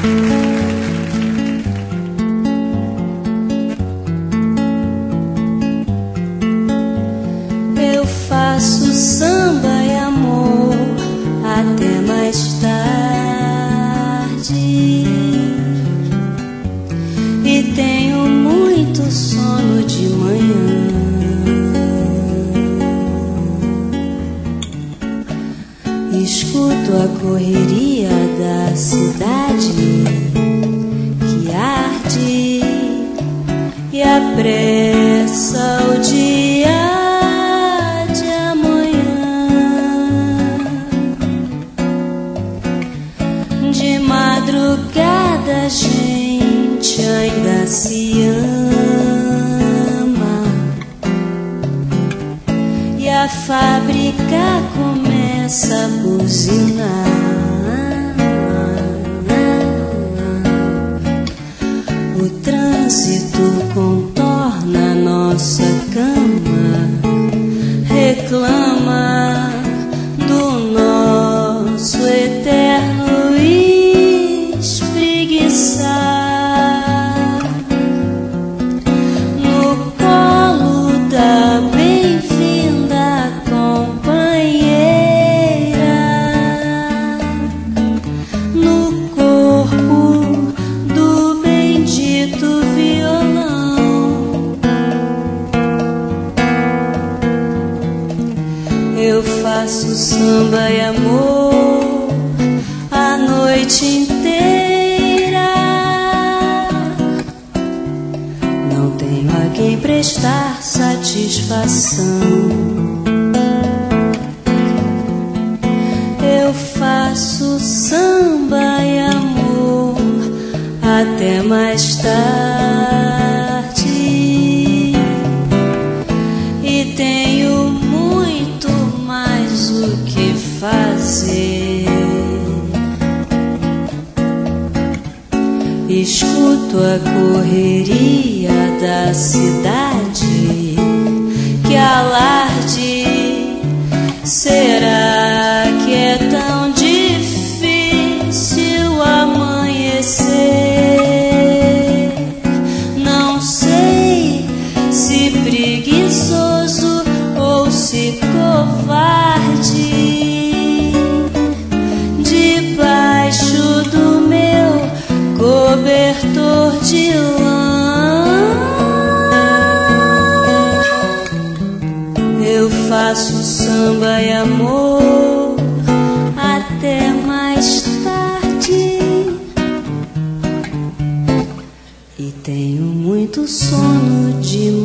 Eu faço samba e amor até mais tarde, e tenho muito sono de manhã. Escuto a correria da cidade que arde e apressa o dia de amanhã. De madrugada a gente ainda se ama e a fábrica começa a buzinar. O trânsito contorna nossa cama, reclama do nosso eterno espreguiçar. No colo da bem-vinda companheira, no corpo do bendito violão. Eu faço samba e amor a noite inteira. Não tenho a quem prestar satisfação. Eu faço samba e amor até mais tarde, e tenho muito mais o que fazer. Escuto a correria da cidade que alarde. Será que é tão difícil amanhecer? Não sei se preguiçoso ou se covarde. Debaixo do meu cobertor de lã, eu faço samba e amor até mais tarde, e tenho muito sono de manhã.